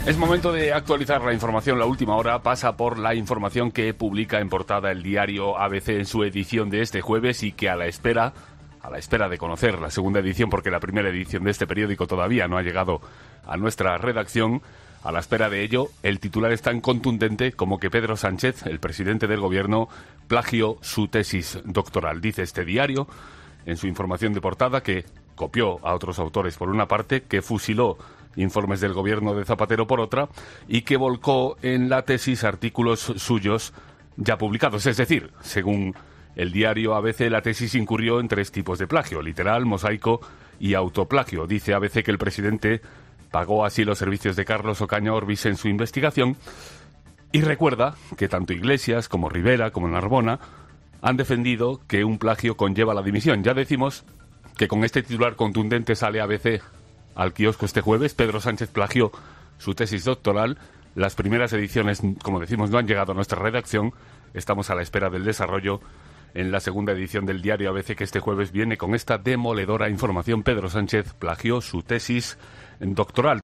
Es momento de actualizar la información. La última hora pasa por la información que publica en portada el diario ABC en su edición de este jueves y que a la espera de conocer la segunda edición, porque la primera edición de este periódico todavía no ha llegado a nuestra redacción, a la espera de ello, el titular es tan contundente como que Pedro Sánchez, el presidente del gobierno, plagió su tesis doctoral. Dice este diario en su información de portada que copió a otros autores por una parte, que fusiló informes del gobierno de Zapatero por otra y que volcó en la tesis artículos suyos ya publicados. Es decir, según el diario ABC, la tesis incurrió en 3 tipos de plagio: literal, mosaico y autoplagio. Dice ABC que el presidente pagó así los servicios de Carlos Ocaña Orbis en su investigación y recuerda que tanto Iglesias como Rivera como Narbona han defendido que un plagio conlleva la dimisión. Ya decimos que con este titular contundente sale ABC al kiosco este jueves. Pedro Sánchez plagió su tesis doctoral. Las primeras ediciones, como decimos, no han llegado a nuestra redacción. Estamos a la espera del desarrollo en la segunda edición del diario ABC, que este jueves viene con esta demoledora información: Pedro Sánchez plagió su tesis doctoral.